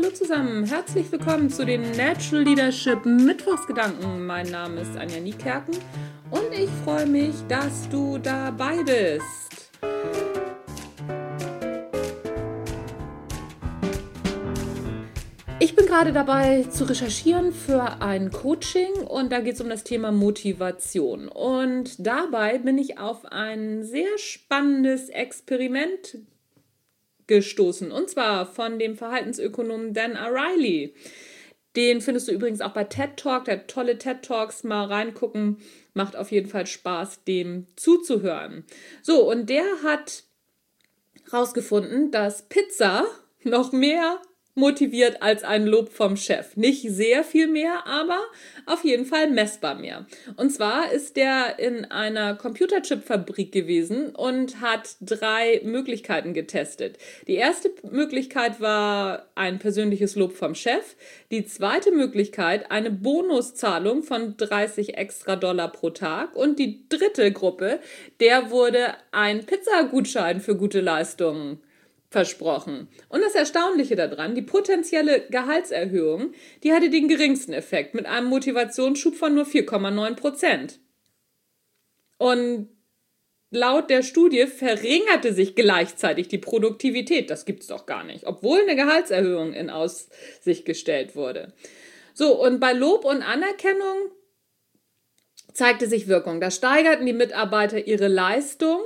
Hallo zusammen, herzlich willkommen zu den Natural Leadership Mittwochsgedanken. Mein Name ist Anja Niekerken und ich freue mich, dass du dabei bist. Ich bin gerade dabei zu recherchieren für ein Coaching und da geht es um das Thema Motivation. Und dabei bin ich auf ein sehr spannendes Experiment gestoßen, und zwar von dem Verhaltensökonomen Dan Ariely. Den findest du übrigens auch bei TED Talk, der hat tolle TED Talks, mal reingucken, macht auf jeden Fall Spaß, dem zuzuhören. So, und der hat herausgefunden, dass Pizza noch mehr motiviert als ein Lob vom Chef. Nicht sehr viel mehr, aber auf jeden Fall messbar mehr. Und zwar ist der in einer Computerchip-Fabrik gewesen und hat 3 Möglichkeiten getestet. Die erste Möglichkeit war ein persönliches Lob vom Chef. Die zweite Möglichkeit eine Bonuszahlung von $30 extra pro Tag. Und die dritte Gruppe, der wurde ein Pizzagutschein für gute Leistungen versprochen. Und das Erstaunliche daran, die potenzielle Gehaltserhöhung, die hatte den geringsten Effekt mit einem Motivationsschub von nur 4,9%. Und laut der Studie verringerte sich gleichzeitig die Produktivität. Das gibt's doch gar nicht, obwohl eine Gehaltserhöhung in Aussicht gestellt wurde. So, und bei Lob und Anerkennung zeigte sich Wirkung. Da steigerten die Mitarbeiter ihre Leistung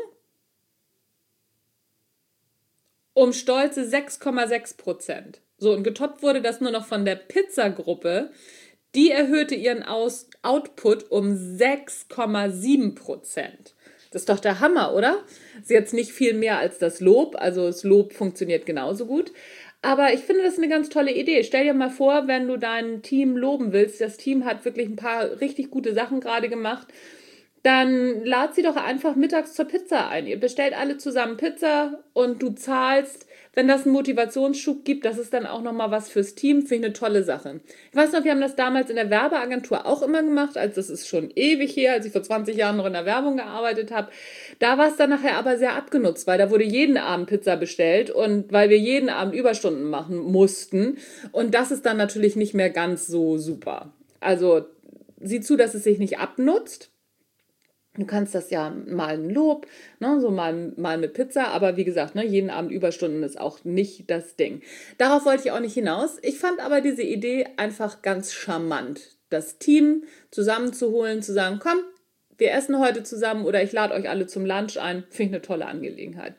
um stolze 6,6%. So, und getoppt wurde das nur noch von der Pizzagruppe. Die erhöhte ihren Output um 6,7%. Das ist doch der Hammer, oder? Ist jetzt nicht viel mehr als das Lob. Also das Lob funktioniert genauso gut. Aber ich finde, das ist eine ganz tolle Idee. Stell dir mal vor, wenn du dein Team loben willst. Das Team hat wirklich ein paar richtig gute Sachen gerade gemacht. Dann lad sie doch einfach mittags zur Pizza ein. Ihr bestellt alle zusammen Pizza und du zahlst. Wenn das einen Motivationsschub gibt, das ist dann auch nochmal was fürs Team. Finde ich eine tolle Sache. Ich weiß noch, wir haben das damals in der Werbeagentur auch immer gemacht. Also das ist schon ewig her, als ich vor 20 Jahren noch in der Werbung gearbeitet habe. Da war es dann nachher aber sehr abgenutzt, weil da wurde jeden Abend Pizza bestellt und weil wir jeden Abend Überstunden machen mussten. Und das ist dann natürlich nicht mehr ganz so super. Also sieh zu, dass es sich nicht abnutzt. Du kannst das ja mal ein Lob, ne, so mal mit Pizza, aber wie gesagt, ne, jeden Abend Überstunden ist auch nicht das Ding. Darauf wollte ich auch nicht hinaus. Ich fand aber diese Idee einfach ganz charmant, das Team zusammenzuholen, zu sagen, komm, wir essen heute zusammen oder ich lade euch alle zum Lunch ein. Finde ich eine tolle Angelegenheit.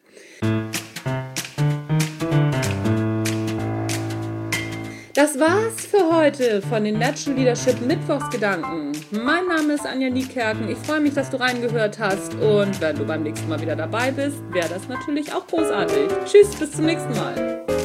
Das war's für heute von den Natural Leadership Mittwochsgedanken. Mein Name ist Anja Niekerken. Ich freue mich, dass du reingehört hast. Und wenn du beim nächsten Mal wieder dabei bist, wäre das natürlich auch großartig. Tschüss, bis zum nächsten Mal.